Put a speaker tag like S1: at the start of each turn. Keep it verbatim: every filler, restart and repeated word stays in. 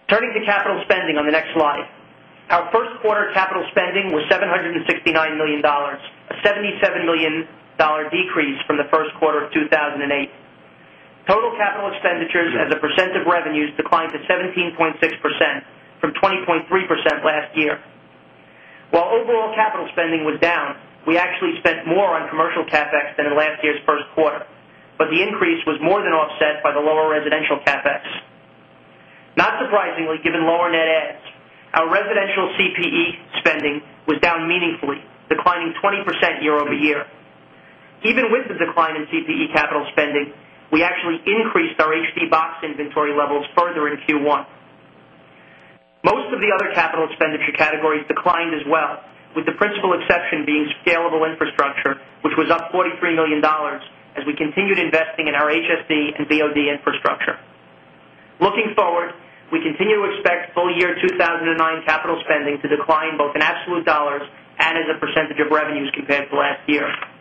S1: Turning to capital spending on the next slide. Our first quarter capital spending was seven hundred sixty-nine million dollars, a seventy-seven million dollars decrease from the first quarter of two thousand eight. Total capital expenditures as a percent of revenues declined to seventeen point six percent from twenty point three percent last year. While overall capital spending was down, we actually spent more on commercial CapEx than in last year's first quarter, but the increase was more than offset by the lower residential CapEx. Not surprisingly, given lower net adds, our residential C P E spending was down meaningfully, declining twenty percent year over year. Even with the decline in C P E capital spending, we actually increased our H D box inventory levels further in Q one. Most of the other capital expenditure categories declined as well, with the principal exception being scalable infrastructure, which was up forty-three million dollars as we continued investing in our H S D and B O D infrastructure. Looking forward, we continue to expect full-year two thousand nine capital spending to decline both in absolute dollars and as a percentage of revenues compared to last year.